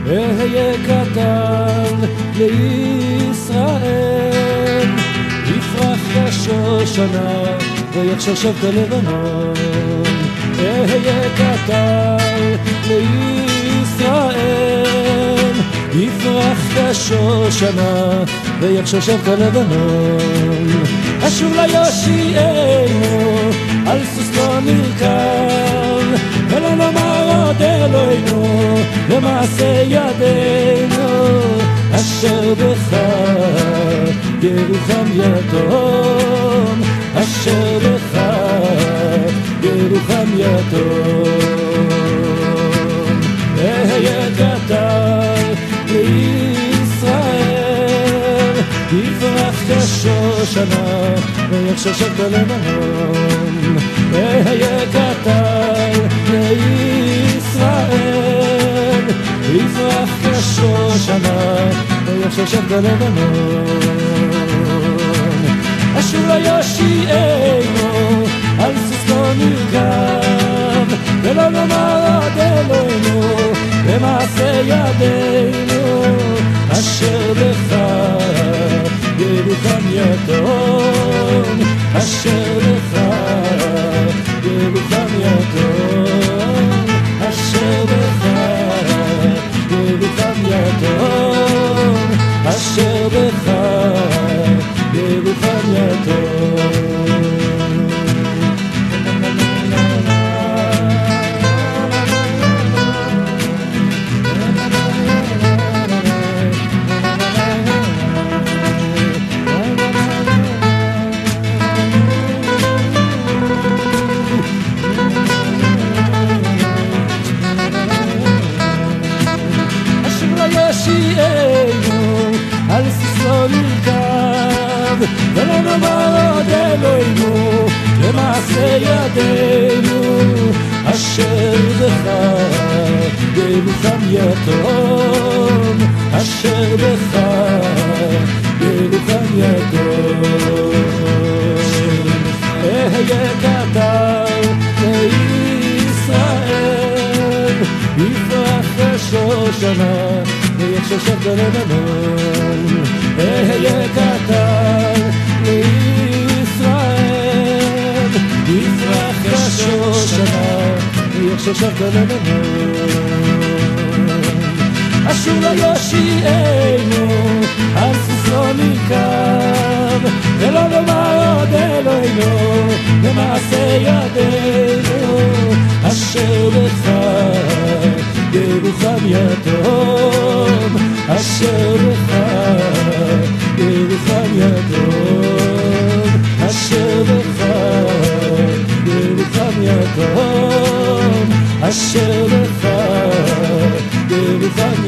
אהיה קטן לישראל, יפרח כשושנה ויחשושב כלבנון. אהיה קטן לישראל, יפרח כשושנה ויחשושב כלבנון. אשור ליושיענו על סוס לא נרכב, ולא נאמר עוד אלוהינו למעשה ידינו. אשר בך ירוחם יתום, אשר בך ירוחם יתום. אהיה קטן לישראל, יפרח כשושנה ויחשושב כלבנון. אהיה קטן לישראל, יפרח כשושנה ויחשושב כלבנון. אשור ליושיענו על סוס לא נרכב, ולא נאמר עוד אלוהינו במעשה ידינו. אשר בך ירוחם יתום, אשר בך ירוחם יתום, אשר בך ירוחם יתום, אשר בך ירוחם יתום. על סוס לא נרכב, ולא נאמר עוד אלוהינו למעשה ידינו. אשר בך ירוחם יתום, אשר בך ירוחם יתום. אהיה קטן לישראל, יפרח כשושנה ויחשושב כלבנון. אהיה קטן לישראל, יפרח כשושנה ויחשושב כלבנון. אשור ליושיענו על סוס לא נרכב, ולא נאמר עוד אלוהינו במעשה ידינו. אשר בך ירוחם יתום, אשר בך ירוחם יתום, אשר בך ירוחם יתום, אשר בך ירוחם